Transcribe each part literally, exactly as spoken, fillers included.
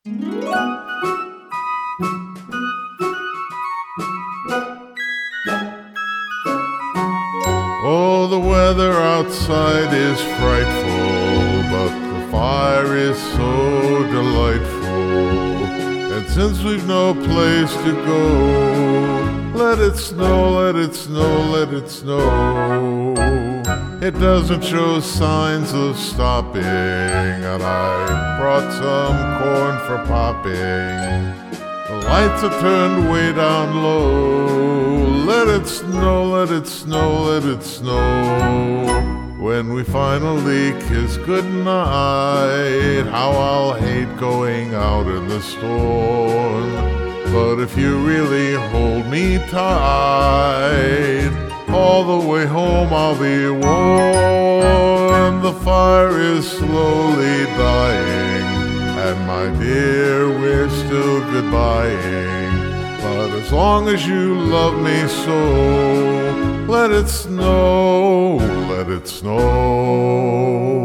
Oh, the weather outside is frightful, but the fire is so delightful. And since we've no place to go, let it snow, let it snow, let it snow. It doesn't show signs of stopping, and I brought some corn for popping. The lights are turned way down low. Let it snow, let it snow, let it snow. When we finally kiss goodnight, how I'll hate going out in the storm. But if you really hold me tight, all the way home I'll be warm. The fire is slowly dying, and my dear, we're still goodbying. But as long as you love me so, let it snow, let it snow.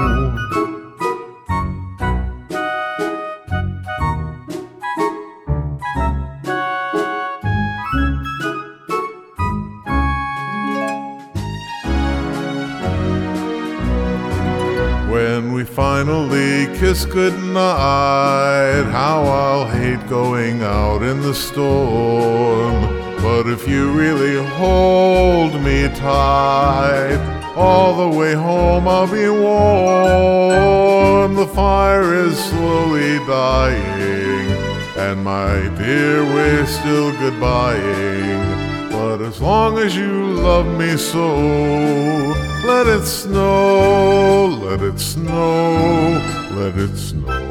When we finally kiss goodnight, how I'll hate going out in the storm. But if you really hold me tight, all the way home I'll be warm. The fire is slowly dying, and my dear, we're still goodbying. But as long as you love me so, let it snow, let it snow, let it snow.